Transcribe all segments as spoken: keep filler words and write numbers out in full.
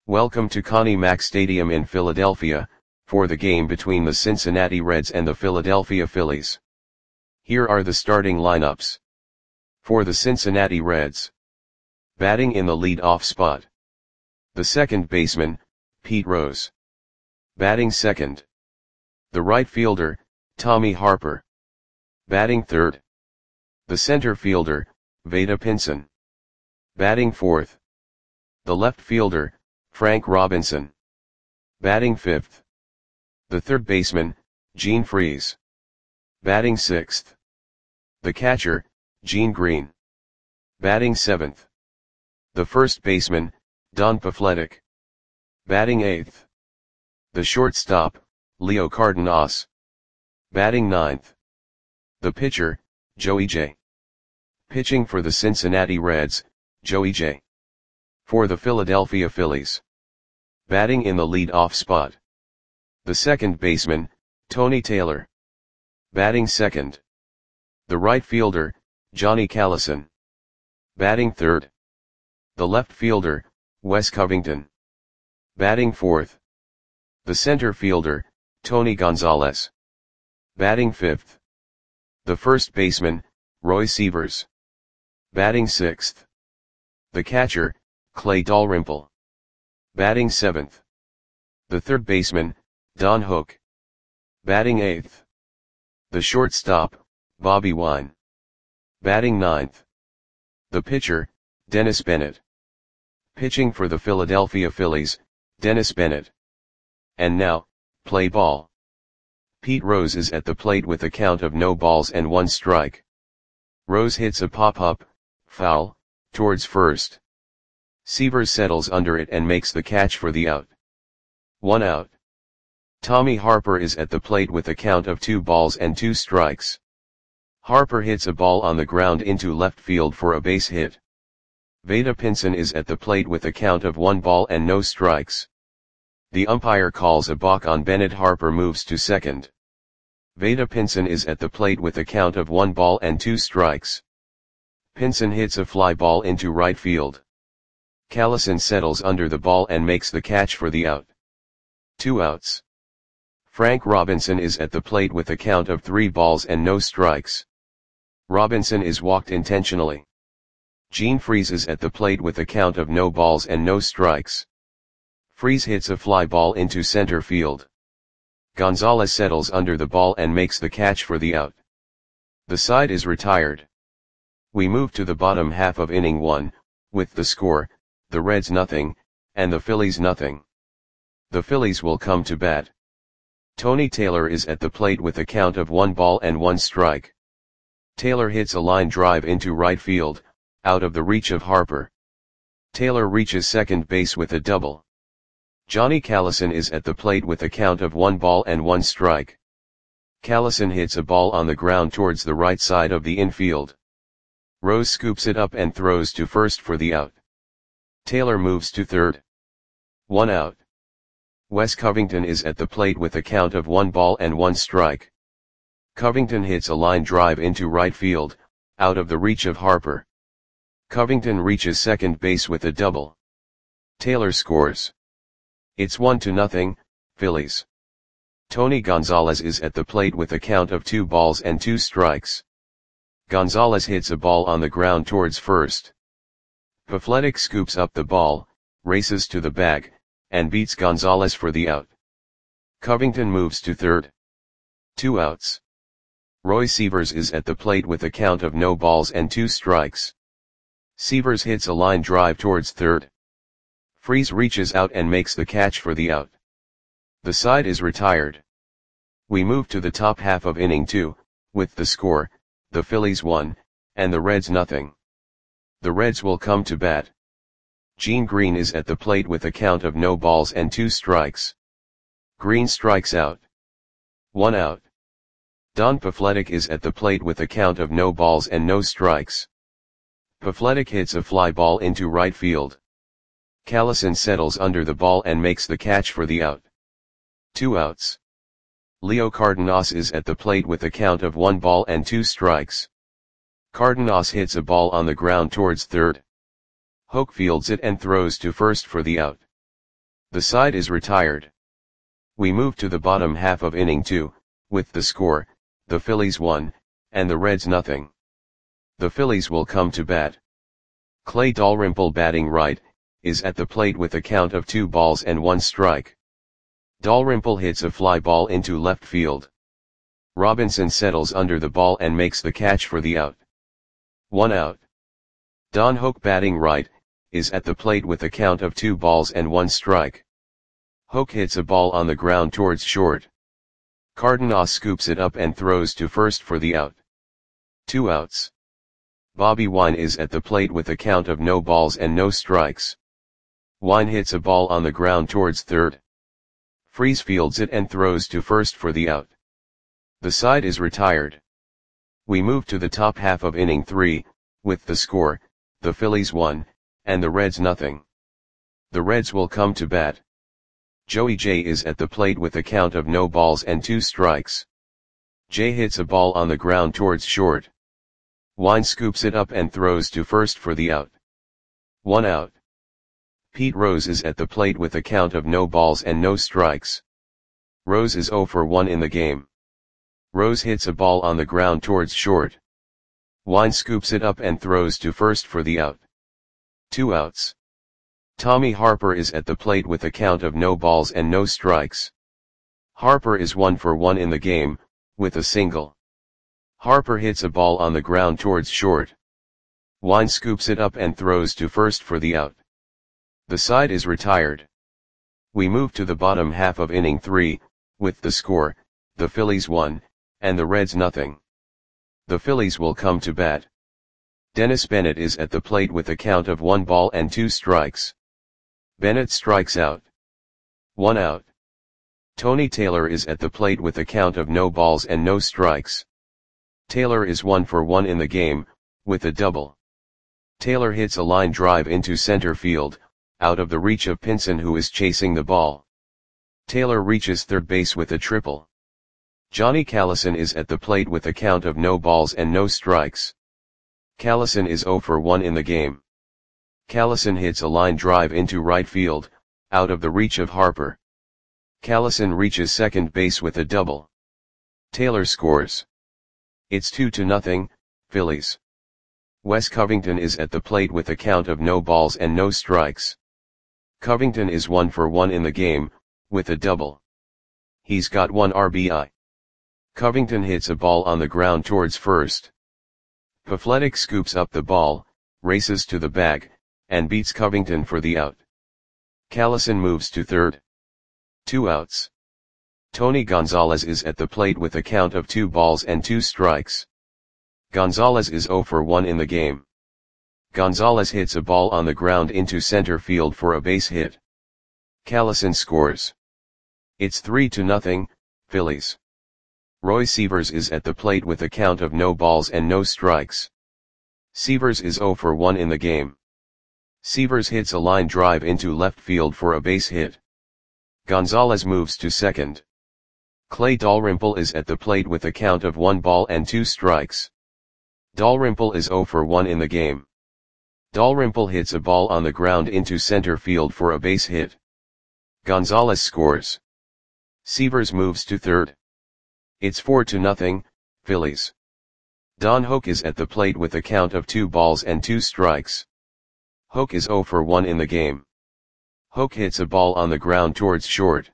Welcome to Connie Mack Stadium in Philadelphia, for the game between the Cincinnati Reds and the Philadelphia Phillies. Here are the starting lineups. For the Cincinnati Reds. Batting in the lead-off spot. The second baseman, Pete Rose. Batting second. The right fielder, Tommy Harper. Batting third. The center fielder, Vada Pinson. Batting fourth. The left fielder, Frank Robinson. Batting fifth. The third baseman, Gene Freese. Batting sixth. The catcher, Gene Green. Batting seventh. The first baseman, Don Pafletic. Batting eighth. The shortstop, Leo Cardenas. Batting ninth. The pitcher, Joey J. Pitching for the Cincinnati Reds, Joey J. For the Philadelphia Phillies. Batting in the lead-off spot. The second baseman, Tony Taylor. Batting second. The right fielder, Johnny Callison. Batting third. The left fielder, Wes Covington. Batting fourth. The center fielder, Tony Gonzalez. Batting fifth. The first baseman, Roy Sievers. Batting sixth. The catcher, Clay Dalrymple. Batting seventh. The third baseman, Don Hook. Batting eighth. The shortstop, Bobby Wine. Batting ninth. The pitcher, Dennis Bennett. Pitching for the Philadelphia Phillies, Dennis Bennett. And now, play ball. Pete Rose is at the plate with a count of no balls and one strike. Rose hits a pop-up, foul, towards first. Sievers settles under it and makes the catch for the out. One out. Tommy Harper is at the plate with a count of two balls and two strikes. Harper hits a ball on the ground into left field for a base hit. Vada Pinson is at the plate with a count of one ball and no strikes. The umpire calls a balk on Bennett. Harper moves to second. Vada Pinson is at the plate with a count of one ball and two strikes. Pinson hits a fly ball into right field. Callison settles under the ball and makes the catch for the out. Two outs. Frank Robinson is at the plate with a count of three balls and no strikes. Robinson is walked intentionally. Gene Freese is at the plate with a count of no balls and no strikes. Freese hits a fly ball into center field. Gonzalez settles under the ball and makes the catch for the out. The side is retired. We move to the bottom half of inning one, with the score, the Reds nothing, and the Phillies nothing. The Phillies will come to bat. Tony Taylor is at the plate with a count of one ball and one strike. Taylor hits a line drive into right field, out of the reach of Harper. Taylor reaches second base with a double. Johnny Callison is at the plate with a count of one ball and one strike. Callison hits a ball on the ground towards the right side of the infield. Rose scoops it up and throws to first for the out. Taylor moves to third. One out. Wes Covington is at the plate with a count of one ball and one strike. Covington hits a line drive into right field, out of the reach of Harper. Covington reaches second base with a double. Taylor scores. It's one to nothing, Phillies. Tony Gonzalez is at the plate with a count of two balls and two strikes. Gonzalez hits a ball on the ground towards first. Pafletic scoops up the ball, races to the bag, and beats Gonzalez for the out. Covington moves to third. Two outs. Roy Sievers is at the plate with a count of no balls and two strikes. Sievers hits a line drive towards third. Freese reaches out and makes the catch for the out. The side is retired. We move to the top half of inning two, with the score, the Phillies one, and the Reds nothing. The Reds will come to bat. Gene Green is at the plate with a count of no balls and two strikes. Green strikes out. One out. Don Pafletic is at the plate with a count of no balls and no strikes. Pafletic hits a fly ball into right field. Callison settles under the ball and makes the catch for the out. Two outs. Leo Cardenas is at the plate with a count of one ball and two strikes. Cardenas hits a ball on the ground towards third. Hook fields it and throws to first for the out. The side is retired. We move to the bottom half of inning two, with the score, the Phillies one, and the Reds nothing. The Phillies will come to bat. Clay Dalrymple, batting right, is at the plate with a count of two balls and one strike. Dalrymple hits a fly ball into left field. Robinson settles under the ball and makes the catch for the out. One out. Don Hoak, batting right, is at the plate with a count of two balls and one strike. Hoak hits a ball on the ground towards short. Cardenas scoops it up and throws to first for the out. Two outs. Bobby Wine is at the plate with a count of no balls and no strikes. Wine hits a ball on the ground towards third. Freese fields it and throws to first for the out. The side is retired. We move to the top half of inning three, with the score, the Phillies one, and the Reds nothing. The Reds will come to bat. Joey J is at the plate with a count of no balls and two strikes. J hits a ball on the ground towards short. Wine scoops it up and throws to first for the out. One out. Pete Rose is at the plate with a count of no balls and no strikes. Rose is oh for one in the game. Rose hits a ball on the ground towards short. Wine scoops it up and throws to first for the out. Two outs. Tommy Harper is at the plate with a count of no balls and no strikes. Harper is one for one in the game, with a single. Harper hits a ball on the ground towards short. Wine scoops it up and throws to first for the out. The side is retired. We move to the bottom half of inning three, with the score, the Phillies one, and the Reds nothing. The Phillies will come to bat. Dennis Bennett is at the plate with a count of one ball and two strikes. Bennett strikes out. One out. Tony Taylor is at the plate with a count of no balls and no strikes. Taylor is one for one in the game, with a double. Taylor hits a line drive into center field, out of the reach of Pinson, who is chasing the ball. Taylor reaches third base with a triple. Johnny Callison is at the plate with a count of no balls and no strikes. Callison is oh for one in the game. Callison hits a line drive into right field, out of the reach of Harper. Callison reaches second base with a double. Taylor scores. It's two to nothing, Phillies. Wes Covington is at the plate with a count of no balls and no strikes. Covington is one for one in the game, with a double. He's got one R B I. Covington hits a ball on the ground towards first. Pafletic scoops up the ball, races to the bag, and beats Covington for the out. Callison moves to third. Two outs. Tony Gonzalez is at the plate with a count of two balls and two strikes. Gonzalez is oh for one in the game. Gonzalez hits a ball on the ground into center field for a base hit. Callison scores. It's three to nothing, Phillies. Roy Sievers is at the plate with a count of no balls and no strikes. Sievers is oh for one in the game. Sievers hits a line drive into left field for a base hit. Gonzalez moves to second. Clay Dalrymple is at the plate with a count of one ball and two strikes. Dalrymple is oh for one in the game. Dalrymple hits a ball on the ground into center field for a base hit. Gonzalez scores. Sievers moves to third. It's four to nothing, Phillies. Don Hoak is at the plate with a count of two balls and two strikes. Hoak is oh for one in the game. Hoak hits a ball on the ground towards short.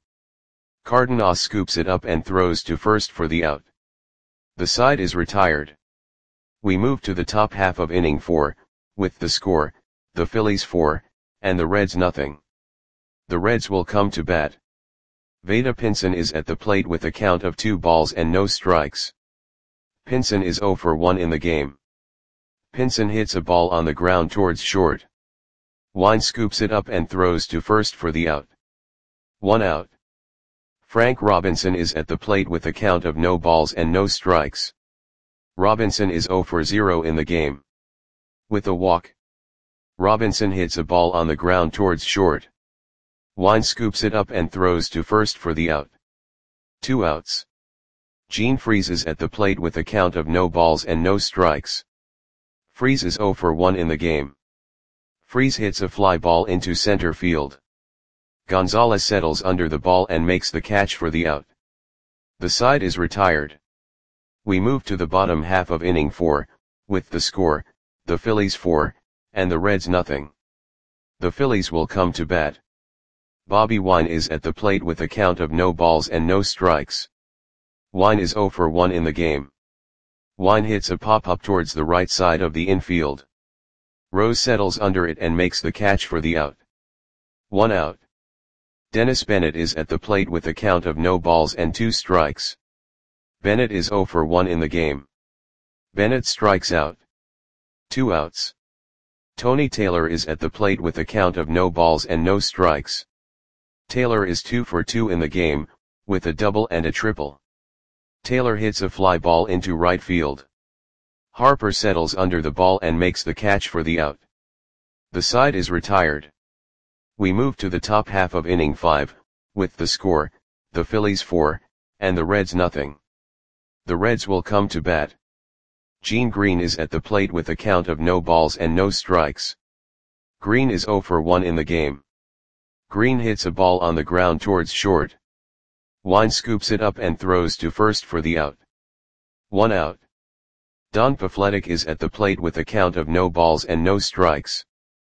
Cardenas scoops it up and throws to first for the out. The side is retired. We move to the top half of inning four, with the score, the Phillies four, and the Reds nothing. The Reds will come to bat. Vada Pinson is at the plate with a count of two balls and no strikes. Pinson is oh for one in the game. Pinson hits a ball on the ground towards short. Wine scoops it up and throws to first for the out. One out. Frank Robinson is at the plate with a count of no balls and no strikes. Robinson is oh for zero in the game. With a walk. Robinson hits a ball on the ground towards short. Wine scoops it up and throws to first for the out. Two outs. Gene Freese is at the plate with a count of no balls and no strikes. Freese is oh for one in the game. Freese hits a fly ball into center field. Gonzalez settles under the ball and makes the catch for the out. The side is retired. We move to the bottom half of inning four, with the score, the Phillies four, and the Reds nothing. The Phillies will come to bat. Bobby Wine is at the plate with a count of no balls and no strikes. Wine is oh for one in the game. Wine hits a pop-up towards the right side of the infield. Rose settles under it and makes the catch for the out. One out. Dennis Bennett is at the plate with a count of no balls and two strikes. Bennett is oh for one in the game. Bennett strikes out. Two outs. Tony Taylor is at the plate with a count of no balls and no strikes. Taylor is two for two in the game, with a double and a triple. Taylor hits a fly ball into right field. Harper settles under the ball and makes the catch for the out. The side is retired. We move to the top half of inning five, with the score, the Phillies four, and the Reds nothing. The Reds will come to bat. Gene Green is at the plate with a count of no balls and no strikes. Green is oh for one in the game. Green hits a ball on the ground towards short. Wine scoops it up and throws to first for the out. One out. Don Pafletic is at the plate with a count of no balls and no strikes.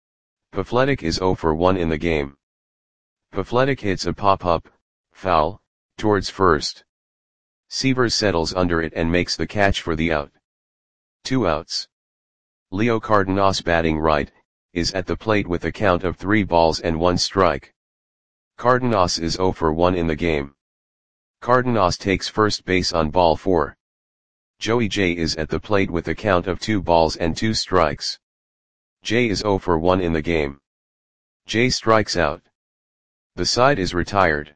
Pafletic is oh for one in the game. Pafletic hits a pop-up, foul, towards first. Severs settles under it and makes the catch for the out. Two outs. Leo Cardenas, batting right, is at the plate with a count of three balls and one strike. Cardenas is oh for one in the game. Cardenas takes first base on ball four. Joey Jay is at the plate with a count of two balls and two strikes. Jay is oh for one in the game. Jay strikes out. The side is retired.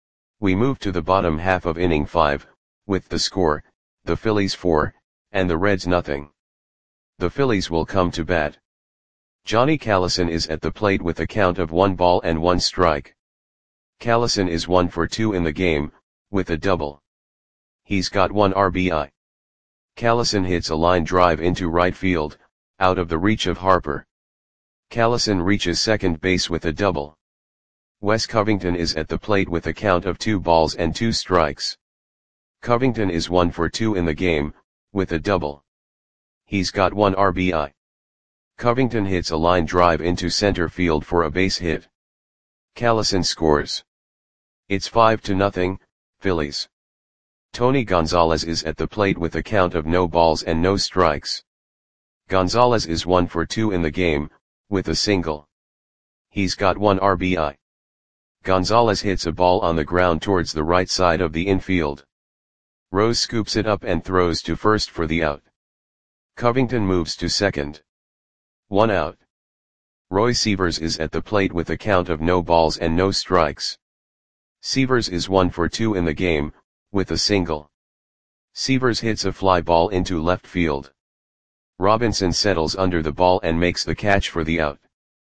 We move to the bottom half of inning five, with the score, the Phillies four, and the Reds nothing. The Phillies will come to bat. Johnny Callison is at the plate with a count of one ball and one strike. Callison is one for two in the game, with a double. He's got one R B I. Callison hits a line drive into right field, out of the reach of Harper. Callison reaches second base with a double. Wes Covington is at the plate with a count of two balls and two strikes. Covington is one for two in the game, with a double. He's got one R B I. Covington hits a line drive into center field for a base hit. Callison scores. It's five to nothing, Phillies. Tony Gonzalez is at the plate with a count of no balls and no strikes. Gonzalez is one for two in the game, with a single. He's got one R B I. Gonzalez hits a ball on the ground towards the right side of the infield. Rose scoops it up and throws to first for the out. Covington moves to second. One out. Roy Severs is at the plate with a count of no balls and no strikes. Severs is one for two in the game, with a single. Severs hits a fly ball into left field. Robinson settles under the ball and makes the catch for the out.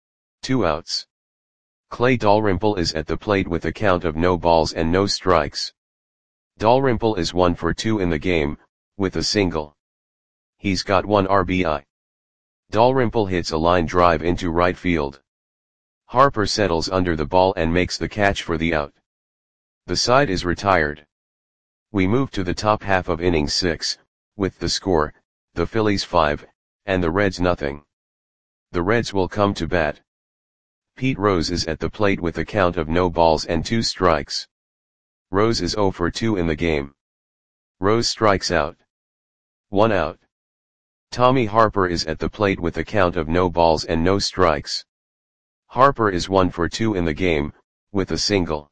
Two outs. Clay Dalrymple is at the plate with a count of no balls and no strikes. Dalrymple is one for two in the game, with a single. He's got one R B I. Dalrymple hits a line drive into right field. Harper settles under the ball and makes the catch for the out. The side is retired. We move to the top half of inning six, with the score, the Phillies five, and the Reds nothing. The Reds will come to bat. Pete Rose is at the plate with a count of no balls and two strikes. Rose is oh for two in the game. Rose strikes out. One out. Tommy Harper is at the plate with a count of no balls and no strikes. Harper is one for two in the game, with a single.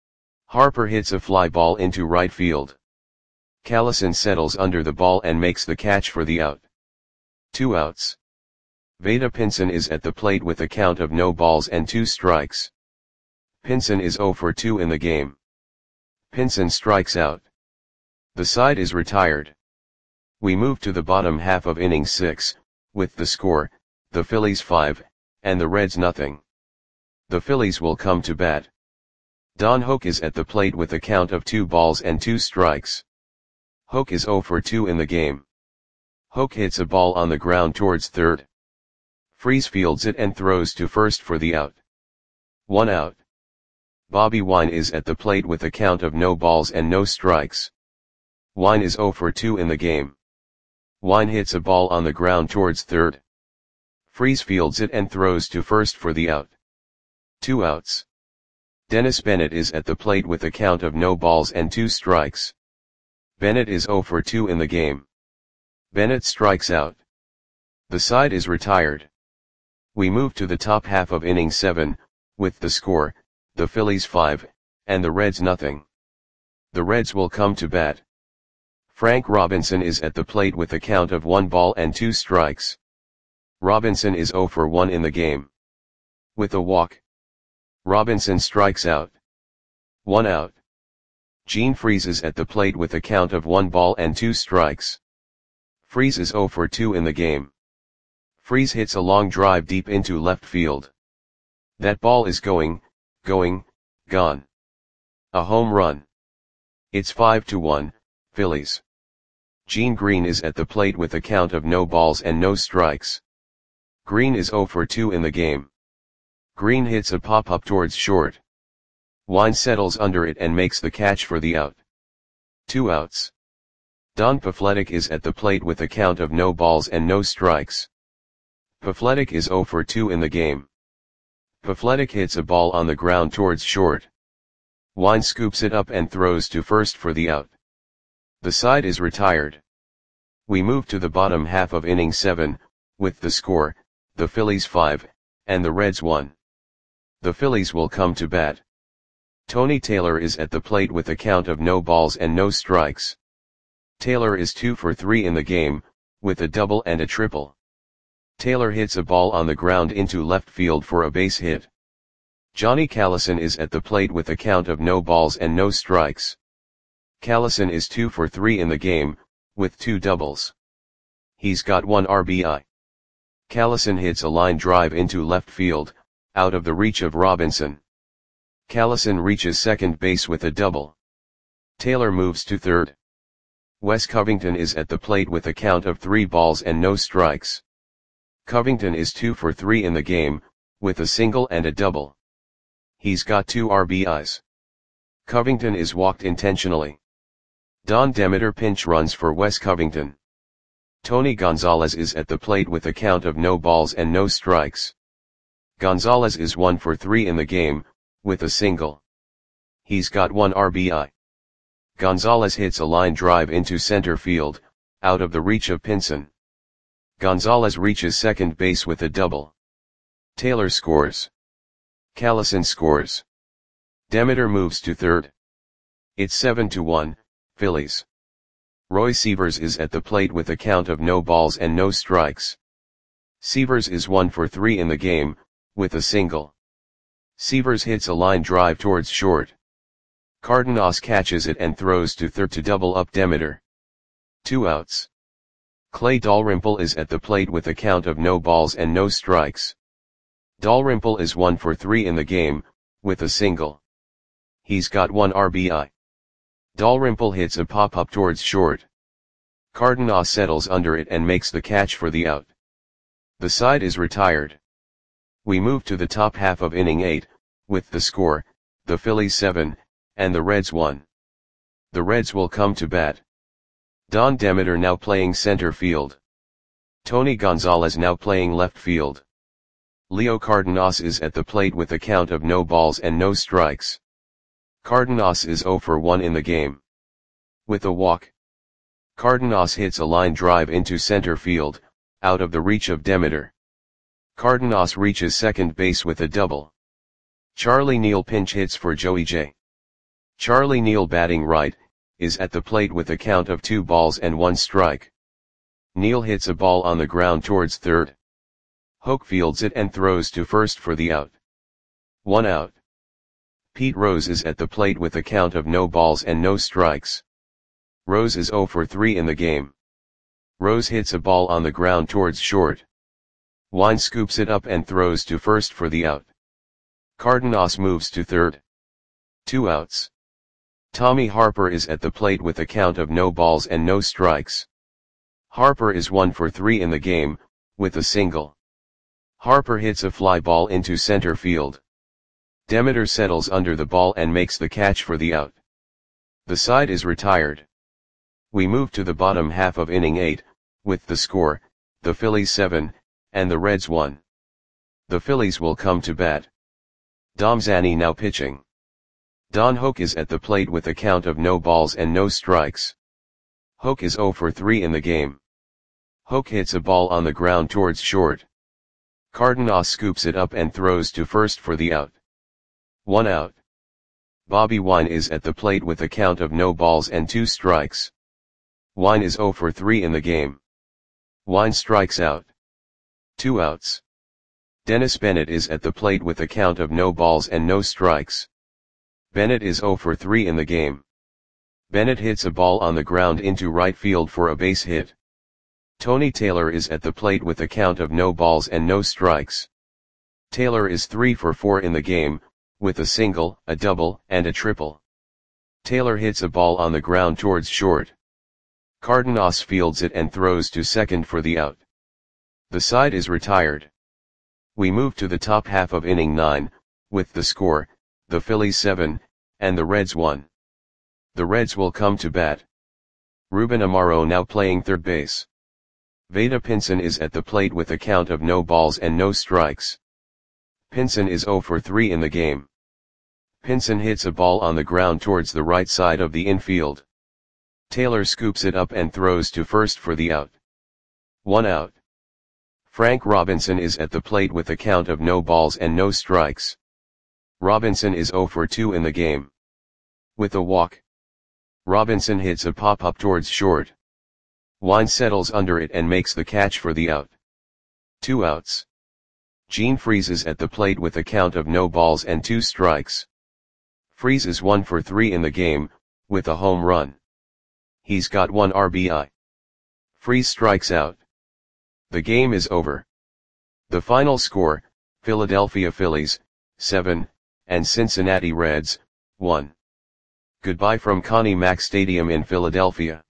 Harper hits a fly ball into right field. Callison settles under the ball and makes the catch for the out. Two outs. Vada Pinson is at the plate with a count of no balls and two strikes. Pinson is oh for two in the game. Pinson strikes out. The side is retired. We move to the bottom half of inning six, with the score, the Phillies five, and the Reds nothing. The Phillies will come to bat. Don Hoak is at the plate with a count of two balls and two strikes. Hoak is oh for two in the game. Hoak hits a ball on the ground towards third. Freese fields it and throws to first for the out. One out. Bobby Wine is at the plate with a count of no balls and no strikes. Wine is zero for two in the game. Wine hits a ball on the ground towards third. Freese fields it and throws to first for the out. Two outs. Dennis Bennett is at the plate with a count of no balls and two strikes. Bennett is zero for two in the game. Bennett strikes out. The side is retired. We move to the top half of inning seven, with the score, the Phillies five, and the Reds nothing. The Reds will come to bat. Frank Robinson is at the plate with a count of one ball and two strikes. Robinson is zero for one in the game. With a walk, Robinson strikes out. One out. Gene Freese is at the plate with a count of one ball and two strikes. Freese is zero for two in the game. Freese hits a long drive deep into left field. That ball is going, going, gone. A home run. It's five to one, Phillies. Gene Green is at the plate with a count of no balls and no strikes. Green is zero for two in the game. Green hits a pop-up towards short. Wine settles under it and makes the catch for the out. Two outs. Don Pafletic is at the plate with a count of no balls and no strikes. Pafletic is zero for two in the game. Pafletic hits a ball on the ground towards short. Wine scoops it up and throws to first for the out. The side is retired. We move to the bottom half of inning seven, with the score, the Phillies five, and the Reds one. The Phillies will come to bat. Tony Taylor is at the plate with a count of no balls and no strikes. Taylor is two for three in the game, with a double and a triple. Taylor hits a ball on the ground into left field for a base hit. Johnny Callison is at the plate with a count of no balls and no strikes. Callison is two for three in the game, with two doubles. He's got one R B I. Callison hits a line drive into left field, out of the reach of Robinson. Callison reaches second base with a double. Taylor moves to third. Wes Covington is at the plate with a count of three balls and no strikes. Covington is two for three in the game, with a single and a double. He's got two R B Is. Covington is walked intentionally. Don Demeter pinch runs for Wes Covington. Tony Gonzalez is at the plate with a count of no balls and no strikes. Gonzalez is one for three in the game, with a single. He's got one R B I. Gonzalez hits a line drive into center field, out of the reach of Pinson. Gonzalez reaches second base with a double. Taylor scores. Callison scores. Demeter moves to third. It's seven to one, Phillies. Roy Sievers is at the plate with a count of no balls and no strikes. Sievers is one for three in the game, with a single. Sievers hits a line drive towards short. Cardenas catches it and throws to third to double up Demeter. Two outs. Clay Dalrymple is at the plate with a count of no balls and no strikes. Dalrymple is one for three in the game, with a single. He's got one R B I. Dalrymple hits a pop-up towards short. Cardenas settles under it and makes the catch for the out. The side is retired. We move to the top half of inning eight, with the score, the Phillies seven, and the Reds one. The Reds will come to bat. Don Demeter now playing center field. Tony Gonzalez now playing left field. Leo Cardenas is at the plate with a count of no balls and no strikes. Cardenas is zero for one in the game. With a walk, Cardenas hits a line drive into center field, out of the reach of Demeter. Cardenas reaches second base with a double. Charlie Neal pinch hits for Joey J. Charlie Neal batting right, is at the plate with a count of two balls and one strike. Neal hits a ball on the ground towards third. Hoke fields it and throws to first for the out. One out. Pete Rose is at the plate with a count of no balls and no strikes. Rose is zero for three in the game. Rose hits a ball on the ground towards short. Wine scoops it up and throws to first for the out. Cardenas moves to third. Two outs. Tommy Harper is at the plate with a count of no balls and no strikes. Harper is one for three in the game, with a single. Harper hits a fly ball into center field. Demeter settles under the ball and makes the catch for the out. The side is retired. We move to the bottom half of inning eight, with the score, the Phillies seven, and the Reds one. The Phillies will come to bat. Dom Zanny now pitching. Don Hoak is at the plate with a count of no balls and no strikes. Hoak is oh for three in the game. Hoak hits a ball on the ground towards short. Cardenas scoops it up and throws to first for the out. One out. Bobby Wine is at the plate with a count of no balls and two strikes. Wine is oh for three in the game. Wine strikes out. Two outs. Dennis Bennett is at the plate with a count of no balls and no strikes. Bennett is oh for three in the game. Bennett hits a ball on the ground into right field for a base hit. Tony Taylor is at the plate with a count of no balls and no strikes. Taylor is three for four in the game, with a single, a double, and a triple. Taylor hits a ball on the ground towards short. Cardenas fields it and throws to second for the out. The side is retired. We move to the top half of inning nine, with the score, the Phillies seven, and the Reds one. The Reds will come to bat. Ruben Amaro now playing third base. Vada Pinson is at the plate with a count of no balls and no strikes. Pinson is oh for three in the game. Pinson hits a ball on the ground towards the right side of the infield. Taylor scoops it up and throws to first for the out. One out. Frank Robinson is at the plate with a count of no balls and no strikes. Robinson is oh for two in the game. With a walk. Robinson hits a pop-up towards short. Wine settles under it and makes the catch for the out. Two outs. Gene Freese is at the plate with a count of no balls and two strikes. Freese is one for three in the game, with a home run. He's got one R B I. Freese strikes out. The game is over. The final score, Philadelphia Phillies, seven, and Cincinnati Reds, one. Goodbye from Connie Mack Stadium in Philadelphia.